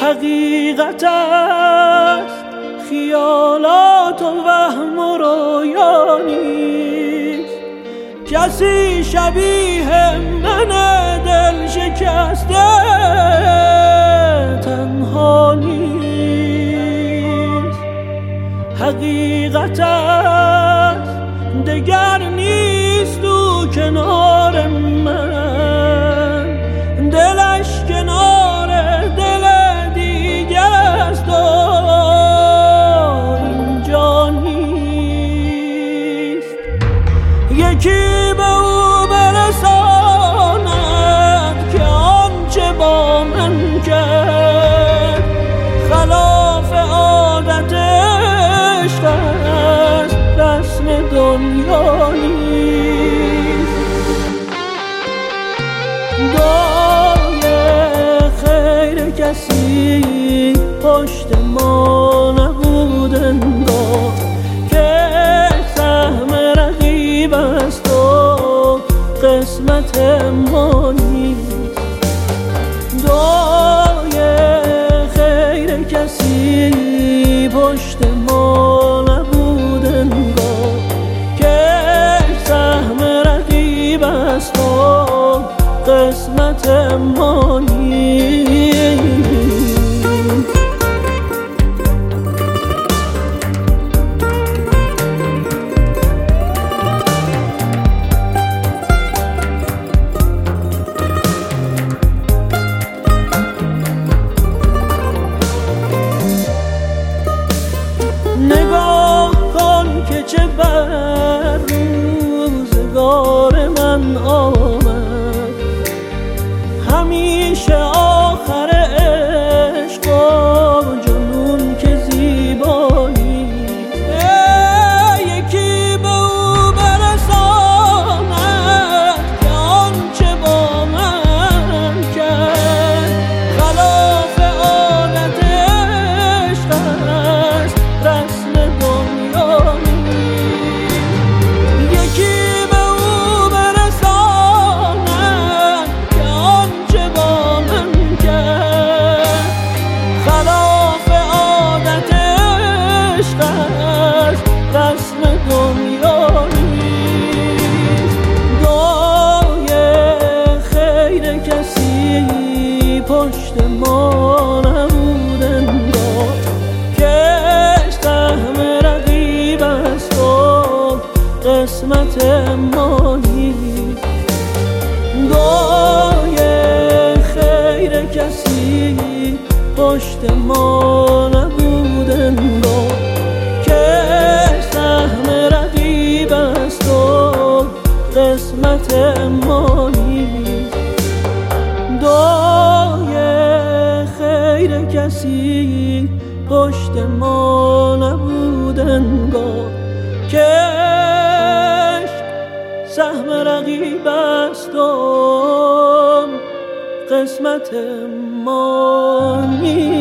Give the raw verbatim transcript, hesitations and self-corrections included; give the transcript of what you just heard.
حقیقت است خیالات و وهم و رویا نیست. کسی شبیه من دل شکسته تنها نیست. حقیقت است دگر نیست او کنار من، دلش کنار دل دیگر است و اینجا نیست. یکی به او برساند که آنچه با من کرد خلاف عادت عشق است، رسم دنیا نیست. دعای خیر کسی پشت ما نبود انگار که سهم رقیب است و قسمت ما نیست. دعای خیر کسی پشت ما نبود انگار که سهم رقیب است و قسمت ما نیست. نگاه کن که چه بر روزگار من آمد، همیشه آخر عشق و جنون که زیبایی. یکی به او برساند که آنچه با من کرد خلاف عادت عشق است، رسم دنیا نیست. یکی به او برساند که آنچه با من کرد خلاف عادت عشق است، رسم دنیا نیست. دعای خیر کسی پشت ما نبود انگار که سهم رقیب است و قسمت ما نیست. دعای خیر کسی پشت ما نبود انگار که سهم رقیب است و قسمت ما نیست. دعای خیر کسی پشت ما نبود انگار که سهم رقیب است و قسمت ما نیست.